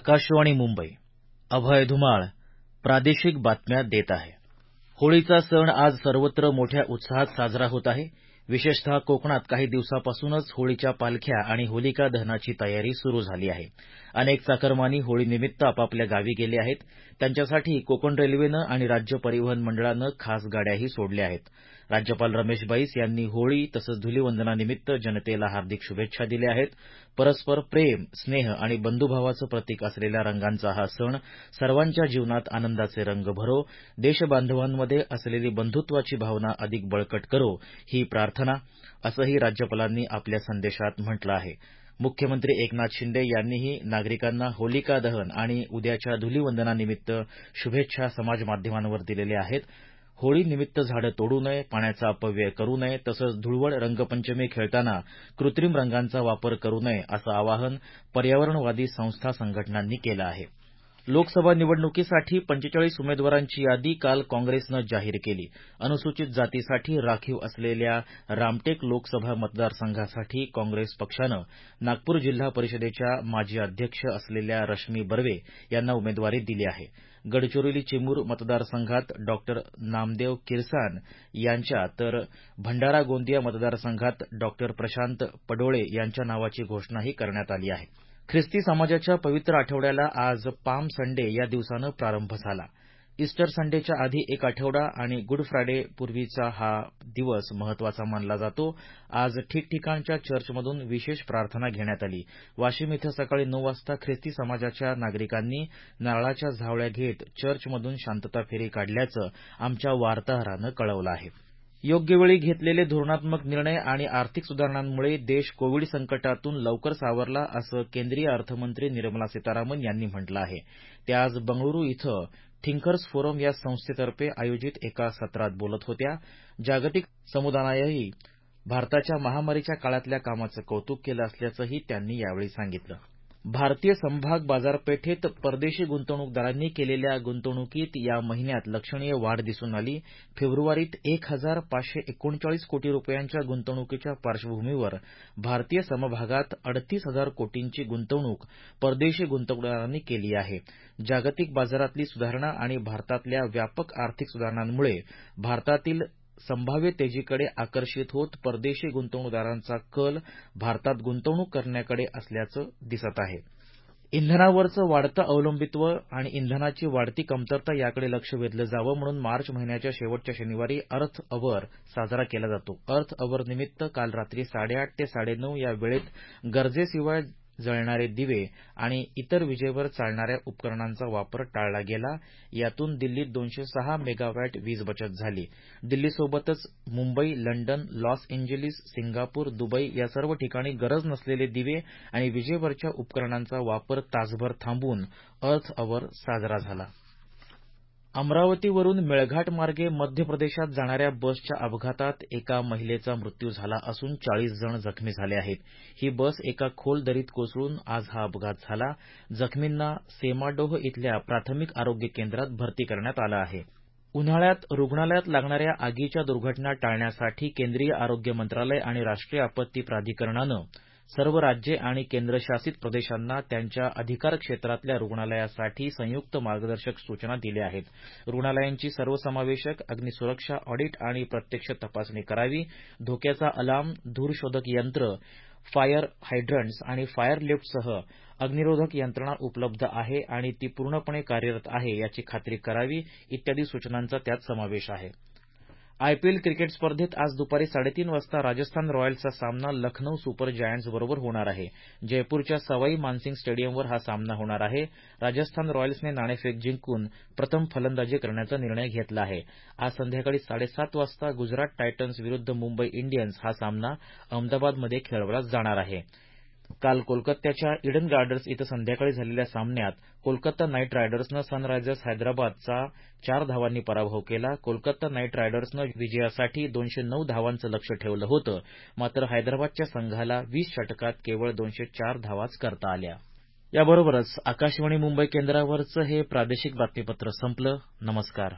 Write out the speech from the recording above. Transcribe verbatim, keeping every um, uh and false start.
आकाशवाणी मुंबई अभय धुमाळ प्रादेशिक बातम्या देत आहे. होळीचा सण आज सर्वत्र मोठ्या उत्साहात साजरा होत आहे. विशेषतः कोकणात काही दिवसापासूनच होळीच्या पालख्या आणि होलिका दहनाची तयारी सुरू झाली आहे. अनेक चाकरमानी होळीनिमित्त आपापल्या गावी गेले आहेत. त्यांच्यासाठी कोकण रेल्वेनं आणि राज्य परिवहन मंडळानं खास गाड्याही सोडल्या आहेत. राज्यपाल रमेश बैस यांनी होळी तसंच धुलीवंदनानिमित्त जनतेला हार्दिक शुभेच्छा दिल्या आहेत. परस्पर प्रेम, स्नेह आणि बंधुभावाचं प्रतीक असलेल्या रंगांचा हा सण सर्वांच्या जीवनात आनंदाचे रंग भरो, देशबांधवांमध्ये असलेली बंधुत्वाची भावना अधिक बळकट करो, ही प्रार्थना असंही राज्यपालांनी आपल्या संदेशात म्हटलं आहे. मुख्यमंत्री एकनाथ शिंदे यांनीही नागरिकांना होलिका दहन आणि उद्याच्या धुलीवंदनानिमित्त शुभेच्छा समाजमाध्यमांवर दिलेल्या आहेत. होळीनिमित्त झाडं तोडू नये, पाण्याचा अपव्यय करू नये तसंच धुळवड रंगपंचमी खेळताना कृत्रिम रंगांचा वापर करू नये असं आवाहन पर्यावरणवादी संस्था संघटनांनी केलं आहे. लोकसभा निवडणुकीसाठी पंचेचाळीस उमेदवारांची यादी काल काँग्रेसनं जाहीर केली. अनुसूचित जातीसाठी राखीव असलेल्या रामटेक लोकसभा मतदारसंघासाठी काँग्रेस पक्षानं नागपूर जिल्हा परिषदेच्या माजी अध्यक्ष असलेल्या रश्मी बर्वे यांना उमेदवारी दिली आहे. गडचिरोली चिमूर मतदारसंघात डॉ नामदेव किरसान यांच्या तर भंडारा गोंदिया मतदारसंघात डॉ प्रशांत पडोळे यांच्या नावाची घोषणाही करण्यात आली आहे. ख्रिस्ती समाजाच्या पवित्र आठवड्याला आज पाम संडे या दिवसानं प्रारंभ झाला. ईस्टर संडेच्या आधी एक आठवडा आणि गुड फ्रायडे पूर्वीचा हा दिवस महत्वाचा मानला जातो. आज ठिकठिकाणच्या चर्चमधून विशेष प्रार्थना घेण्यात आली. वाशिम इथं सकाळी नऊ वाजता ख्रिस्ती समाजाच्या नागरिकांनी नारळाच्या झावळ्या घेत चर्चमधून शांतता फेरी काढल्याचं आमच्या वार्ताहरानं कळवलं आहे. योग्य वेळी घेतलेले धोरणात्मक निर्णय आणि आर्थिक सुधारणांमुळे देश कोविड संकटातून लवकर सावरला असं केंद्रीय अर्थमंत्री निर्मला सीतारामन यांनी म्हटलं आहे. त्या आज बंगळुरू इथं थिंकर्स फोरम या संस्थेतर्फे आयोजित एका सत्रात बोलत होत्या. जागतिक समुदायानंही भारताच्या महामारीच्या काळातल्या कामाचं कौतुक केलं असल्याचंही त्यांनी यावेळी सांगितलं. भारतीय समभाग बाजारपेठेत परदेशी गुंतवणूकदारांनी केलेल्या गुंतवणुकीत या महिन्यात लक्षणीय वाढ दिसून आली. फेब्रुवारीत एक हजार पाचशे एकोणचाळीस कोटी रुपयांच्या गुंतवणुकीच्या पार्श्वभूमीवर भारतीय समभागात अडतीस हजार कोटींची गुंतवणूक परदेशी गुंतवणूकदारांनी केली आहे. जागतिक बाजारातली सुधारणा आणि भारतातल्या व्यापक आर्थिक सुधारणांमुळे भारतातील संभाव्य तेजीकडे आकर्षित होत परदेशी गुंतवणूकदारांचा कल भारतात गुंतवणूक करण्याकडे असल्याचं दिसत आहे. इंधनावरचं वाढतं अवलंबित्व आणि इंधनाची वाढती कमतरता याकडे लक्ष वेधलं जावं म्हणून मार्च महिन्याच्या शेवटच्या शनिवारी अर्थ अवर साजरा केला जातो. अर्थ अवर निमित्त काल रात्री साडेआठ ते साडेनऊ या वेळेत गरजेशिवाय जळणारे दिवे आणि इतर विजेवर चालणाऱ्या उपकरणांचा वापर टाळला गेला. यातून दिल्लीत दोनशे सहा मेगावॅट वीज बचत झाली. दिल्लीसोबतच Mumbai, London, Los Angeles, Singapore, Dubai या सर्व ठिकाणी गरज नसलेले दिवे आणि विजेवरच्या उपकरणांचा वापर तासभर थांबवून अर्थ अवर साजरा झाला. अमरावतीवरून मेळघाट मार्गे मध्य प्रदेशात जाणाऱ्या बसच्या अपघातात एका महिलेचा मृत्यू झाला असून चाळीस जण जखमी झाले आहेत. ही बस एका खोल दरीत कोसळून आज हा अपघात झाला. जखमींना सेमाडोह इथल्या प्राथमिक आरोग्य केंद्रात भरती करण्यात आलं आहे. उन्हाळ्यात रुग्णालयात लागणाऱ्या आगीच्या दुर्घटना टाळण्यासाठी केंद्रीय आरोग्य मंत्रालय आणि राष्ट्रीय आपत्ती प्राधिकरणानं सर्व राज्ये आणि केंद्रशासित प्रदेशांना त्यांच्या अधिकार क्षेत्रातल्या रुग्णालयासाठी संयुक्त मार्गदर्शक सूचना दिल्या आहेत. रुग्णालयांची सर्वसमावेशक अग्निसुरक्षा ऑडिट आणि प्रत्यक्ष तपासणी करावी. धोक्याचा अलार्म, धूरशोधक यंत्र, फायर हायड्रंट्स आणि फायर लिफ्टसह अग्निरोधक यंत्रणा उपलब्ध आहे आणि ती पूर्णपणे कार्यरत आहे याची खात्री करावी इत्यादी सूचनांचा त्यात समावेश आहे. आयपीएल क्रिकेट स्पर्धेत आज दुपारी साडेतीन वाजता राजस्थान रॉयल्सचा सामना लखनौ सुपर जायंट्स बरोबर होणार आहे. जयपूरच्या सवाई मानसिंग स्टेडियमवर हा सामना होणार आहे. राजस्थान रॉयल्सने नाणेफेक जिंकून प्रथम फलंदाजी करण्याचा निर्णय घेतला आहे. आज संध्याकाळी साडेसात वाजता गुजरात टायटन्स विरुद्ध मुंबई इंडियन्स हा सामना अहमदाबादमध्ये खेळवला जाणार आहे. काल कोलकात्याच्या इडन गार्डन्स इथं संध्याकाळी झालेल्या सामन्यात कोलकाता नाईट रायडर्सनं सनरायझर्स हैदराबादचा चार धावांनी पराभव केला. कोलकाता नाईट रायडर्सनं विजयासाठी दोनशे नऊ धावांचं लक्ष्य ठेवलं होतं, मात्र हैदराबादच्या संघाला वीस षटकात केवळ दोनशे चार धावाच करता आल्या. याबरोबरच आकाशवाणी मुंबई केंद्रावरचं हे प्रादेशिक बातमीपत्र संपलं. नमस्कार.